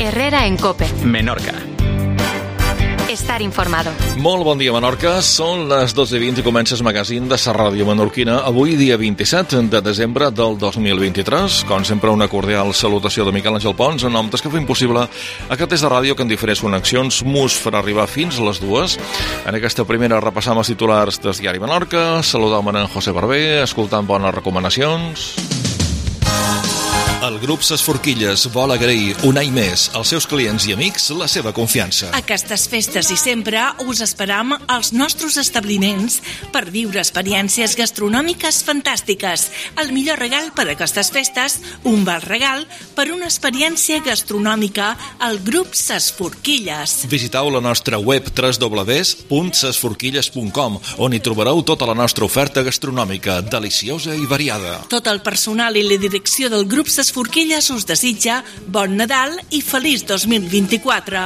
Herrera en COPE. Menorca. Estar informado. Molt bon dia, Menorca. Són les 12:20 i comença el magazín de la ràdio menorquina. Avui, dia 27 de desembre del 2023. Com sempre, una cordial salutació de Miquel Àngel Pons, en nom dels que fem possible aquest test de ràdio que en diferents connexions mos farà arribar fins a les 2. En aquesta primera repassam els titulars del diari Menorca, saludam en José Barber, escoltant bones recomanacions. El grup Ses Forquilles vol agrair un any més als seus clients i amics la seva confiança. Aquestes festes i sempre us esperam als nostres establiments per viure experiències gastronòmiques fantàstiques. El millor regal per a aquestes festes, un val regal per una experiència gastronòmica al grup Ses Forquilles. Visiteu la nostra web www.sesforquilles.com, on hi trobareu tota la nostra oferta gastronòmica, deliciosa i variada. Tot el personal i la direcció del grup Ses Forquilles us desitja bon Nadal i feliç 2024.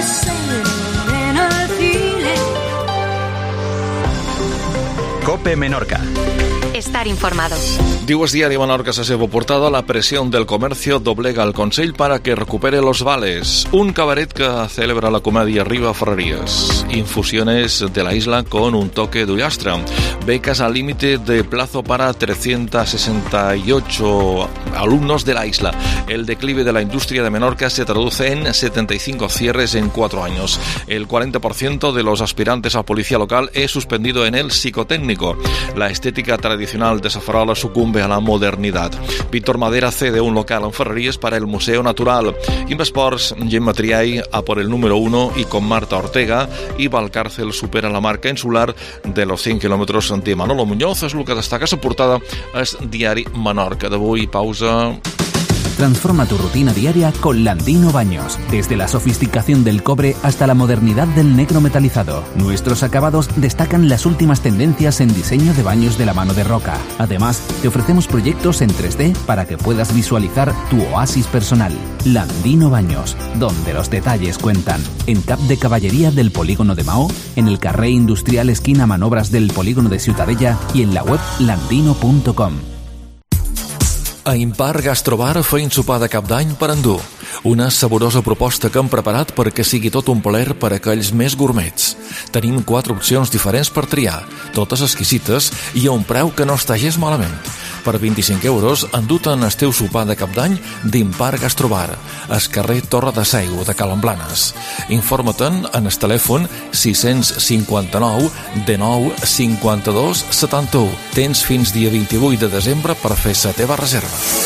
COPE Menorca. Estar informado. Diu el diari Menorca a la seva portada: la presión del comercio doblega al Consell para que recupere los vales. Un cabaret que celebra la comedia Riva Ferrerías. Infusiones de la isla con un toque de ullastra. Becas al límite de plazo para 368 alumnos de la isla. El declive de la industria de Menorca se traduce en 75 cierres en 4 años. El 40% de los aspirantes a policía local es suspendido en el psicotécnico. La estética tradicional de Safarola sucumbe a la modernidad. Víctor Madera cede un local en Ferrerías para el Museo Natural. Invesports, Gemma Triay a por el número 1 y con Marta Ortega, y Valcárcel supera la marca insular de los 100 kilómetros de Manolo Muñoz. És el que destaca la portada es diari Menorca. D'avui, pausa. Transforma tu rutina diaria con Landino Baños. Desde la sofisticación del cobre hasta la modernidad del negro metalizado. Nuestros acabados destacan las últimas tendencias en diseño de baños de la mano de Roca. Además, te ofrecemos proyectos en 3D para que puedas visualizar tu oasis personal. Landino Baños, donde los detalles cuentan. En Cap de Caballería del Polígono de Maó, en el carrer industrial esquina Manobras del Polígono de Ciutadella y en la web landino.com. A Impar Gastrobar feien sopar de cap d'any per endur. Una saborosa proposta que hem preparat perquè sigui tot un plaer per a aquells més gourmets. Tenim 4 opcions diferents per triar, totes exquisites i a un preu que no està gens malament. Per 25 euros endut-en el teu sopar de cap d'any d'Impar Gastrobar, al carrer Torre de Saigo de Calamblanes. Informa-te'n en el telèfon 659 19 52 71. Tens fins dia 28 de desembre per fer la teva reserva.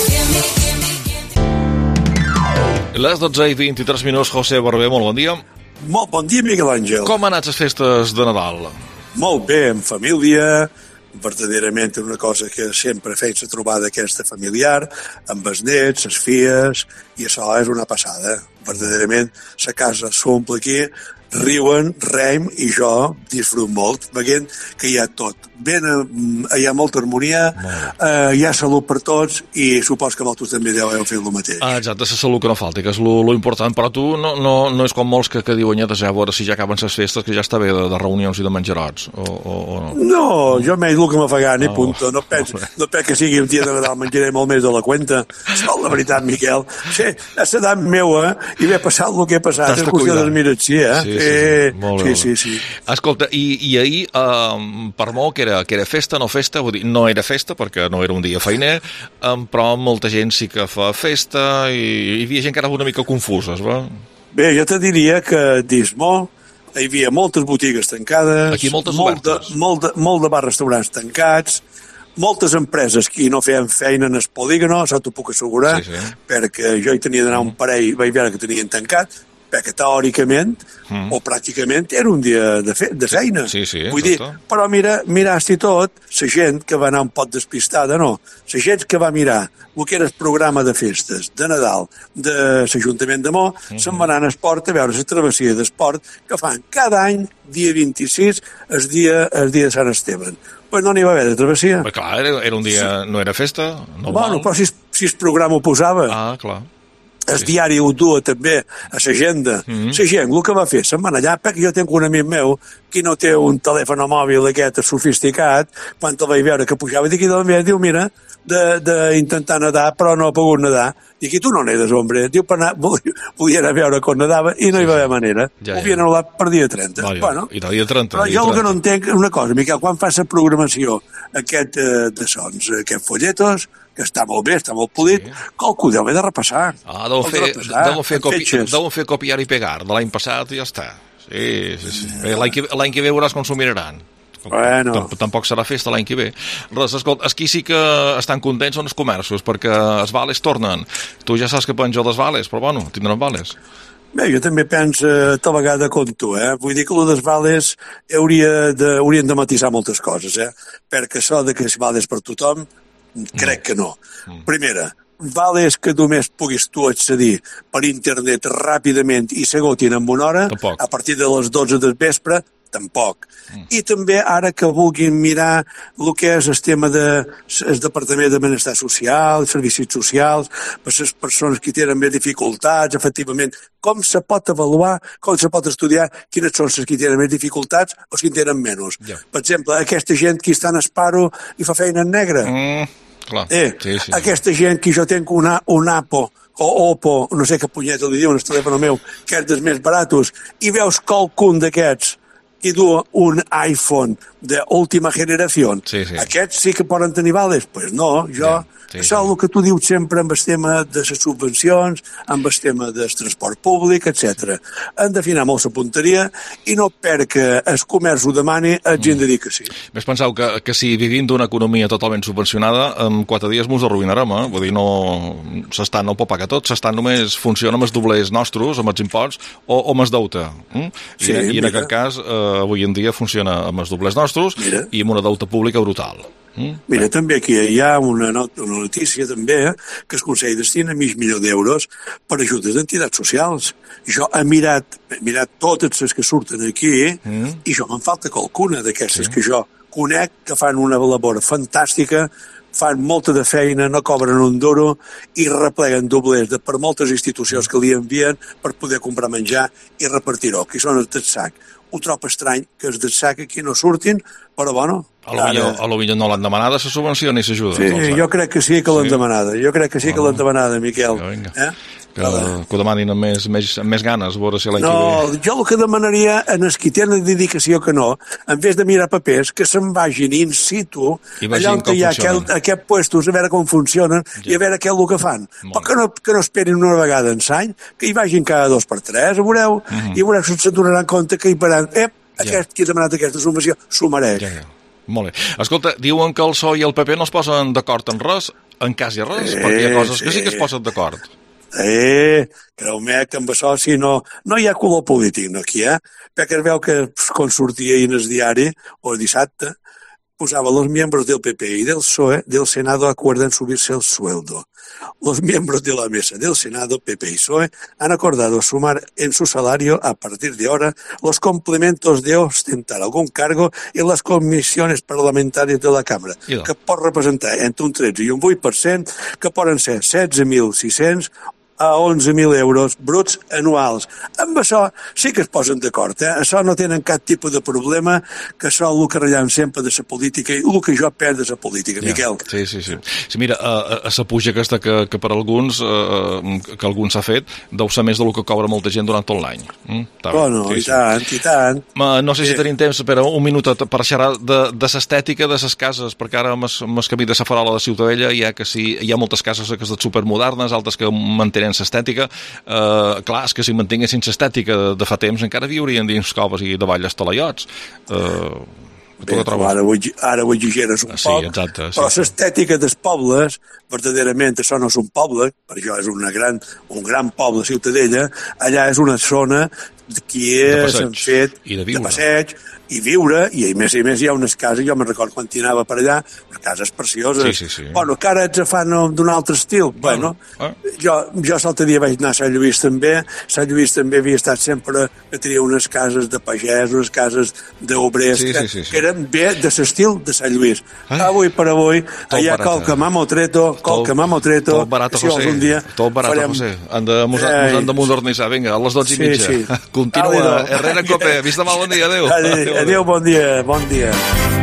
Les 12:23, José Barber, molt bon dia. Molt bon dia, Miquel Àngel. Com han anat les festes de Nadal? Molt bé, en família, verdaderament una cosa que sempre feia la trobada aquesta familiar, amb els nets, les filles, i això és una passada. Verdaderament, la casa s'omple aquí, riuen, reim, i jo disfrut molt, veient que hi ha tot. Hi ha molta harmonia, hi ha salut per tots, i supos que vosaltres també deveu fer el mateix. Exacte, la salut que no falta, que és lo important, però tu no és com molts que diuen ja a veure si ja acaben les festes, que ja està bé de reunions i de menjarots, o no? No, jo menys el que me fa gana, punto. No penso que sigui un dia de Nadal menjaré molt més de la cuenta. Això, la veritat, Miquel. Sí, a l'edat meua, i m'he passat el que he passat, és qüestió d'admiració, Sí. Escolta, i ahir, per molt que era festa, no festa, vull dir, no era festa perquè no era un dia feiner, però molta gent sí que fa festa i hi havia gent que era una mica confuses, va? Bé, jo te diria que d'Ismo hi havia moltes botigues tancades, aquí moltes obertes, molt de bars restaurants tancats, moltes empreses que no feien feina en el polígono, això t'ho puc assegurar, perquè jo hi tenia d'anar un parell i vaig veure que tenien tancat, perquè teòricament o pràcticament era un dia de feina. Vull dir, però miraste tot, la gent que va anar un poc despistada, no. La gent que va mirar el que era el programa de festes de Nadal de l'Ajuntament de Mo, se'n va anar a esport a veure la travessia d'esport que fan cada any, dia 26, el dia de Sant Esteban. Pues no n'hi va haver de travessia. Però clar, era un dia, no era festa, normal. Bueno, però si el programa ho posava. Ah, clar. el diari ho dua també a l'agenda. La gent, el que va fer, se'n van allà, perquè jo tinc un amic meu que no té un telèfon mòbil aquest sofisticat, quan el vaig veure que pujava d'aquí del mes, diu, mira, d'intentar nedar, però no ha pogut nedar. Dic, i tu no nedes, hombre? Diu, volia anar a veure com nedava i no hi va haver manera. Ho havien anul·lat per dia 30. Bueno, i dia 30. Però jo el que no entenc és una cosa, Miquel, quan fas la programació aquest de sons, aquests folletos, que està molt bé, està molt polit, qualcú deu haver de repassar. Deuen fer copiar i pegar de l'any passat i ja està. Sí. L'any que ve veuràs com s'ho miraran. Bueno. Tampoc serà festa l'any que ve. Res, escolta, aquí sí que estan contents són els comerços, perquè els vales tornen. Tu ja saps que penja les vales, però bueno, tindran vales. Bé, jo també penso tal vegada com tu, Vull dir que les vales haurien de matisar moltes coses, Perquè això de que es vales per tothom, crec que no. Primera, vales que només puguis tu accedir per internet ràpidament i s'agotin en una hora, tampoc. A partir de les 12 del vespre, tampoc. I també ara que vulguin mirar el que és el tema del Departament de Benestar Social, servicis socials, per les persones que tenen més dificultats, efectivament, com se pot avaluar, com se pot estudiar quines són les que tenen més dificultats o les que tenen menys. Per exemple, aquesta gent que està en esparo i fa feina en negre. Clar. Sí. Aquesta gent que jo tinc un APO o OPO, no sé què punyeta li diuen, el telèfon meu, que és dels més baratos, i veus qualcun d'aquests i du un iPhone d'última generació. Aquests sí que poden tenir vales? Pues no, això és el que tu dius sempre amb el tema de les subvencions, amb el tema del transport públic, etc. Han d'afinar molt la punteria i no perquè el comerç ho demani, hem de dir que sí. Ves penseu que si vivim d'una economia totalment subvencionada, en 4 dies mos arruïnarem, Vull dir, no pot pagar tot, només funciona amb els doblers nostres, amb els imposts, o amb el deute. I en aquest cas, avui en dia funciona amb els doblers nostres i amb una deute pública brutal. Mira, també aquí hi ha una notícia també que el Consell destina $500,000 per ajudes d'entitats socials. Jo he mirat totes les que surten aquí i jo me'n falta qualcuna d'aquestes que jo conec que fan una labor fantàstica, fan molta de feina, no cobren un duro i repleguen doblers per moltes institucions que li envien per poder comprar menjar i repartir-ho, que són els del SAC. Ho trobo estrany que els del SAC aquí no surtin, però bueno... Potser no l'han demanada, la subvenció ni s'ajuda. Sí, jo crec que sí que l'han demanada. Jo crec que sí que l'han demanada, Miquel. Que ho demanin amb més ganes, a veure si l'any que ve... No, jo el que demanaria en els qui tenen dedicació que no, en vez de mirar papers, que se'n vagin in situ, allà on hi ha aquests puestos, a veure com funcionen i a veure què és el que fan. Però que no esperin una vegada en l'any, que hi vagin cada 2 per 3, veureu, i veureu si s'adonaran compte que hi faran, aquest que ha demanat aquesta subvenció s'ho mereix. Molt bé. Escolta, diuen que el PSOE i el PP no es posen d'acord en res, en quasi res, perquè hi ha coses que sí que es posen d'acord. Creu-me que amb això si no hi ha color polític, no, aquí, perquè es veu que quan sortia ahir en el diari, o el dissabte, posava los miembros del PP y del PSOE del Senado acuerdan subirse el sueldo. Los miembros de la mesa del Senado, PP y PSOE, han acordado sumar en su salario a partir de ahora los complementos de ostentar algún cargo en las comisiones parlamentàries de la Cambra, que pot representar entre un 13 i un 8%, que poden ser 16.600 a 11.000 euros bruts anuals. Amb això sí que es posen d'acord, Això no tenen cap tipus de problema, que això és el que ratllem sempre de la política i el que jo perd de la política, Miquel. Sí, mira, a la puja aquesta que per alguns, que alguns s'ha fet, deu ser més del que cobra molta gent durant tot l'any. Bueno, i tant. No sé si tenim temps per un minut per xerrar de l'estètica de les cases, perquè ara amb el camí de la farola de Ciutadella hi ha moltes cases supermodernes, altres que mantenen l'estètica. Clar, és que si mantinguessin l'estètica de fa temps encara viurien dins coves i davall els talaiots. Ara ho exageres un poc, exacte, però l'estètica dels pobles, verdaderament això no és un poble, per això és un gran poble, Ciutadella, allà és una zona que s'han fet de passeig, i viure, i a més hi ha unes cases, jo me'n recordo quan t'hi anava per allà, unes cases precioses. Sí. Bueno, que ara ets fan d'un altre estil. Bueno, jo l'altre dia vaig anar a Sant Lluís també. Sant Lluís també havia estat sempre que tenia unes cases de pagès, unes cases d'obrers, que eren bé de l'estil de Sant Lluís. Avui per avui, allà qualque mamo treto, tot barat, José, tot barat, José. Han de modernitzar, vinga, a les 12:30. Continua, Herrera en Cope, vist demà, bon dia, adéu. Adéu, bon dia.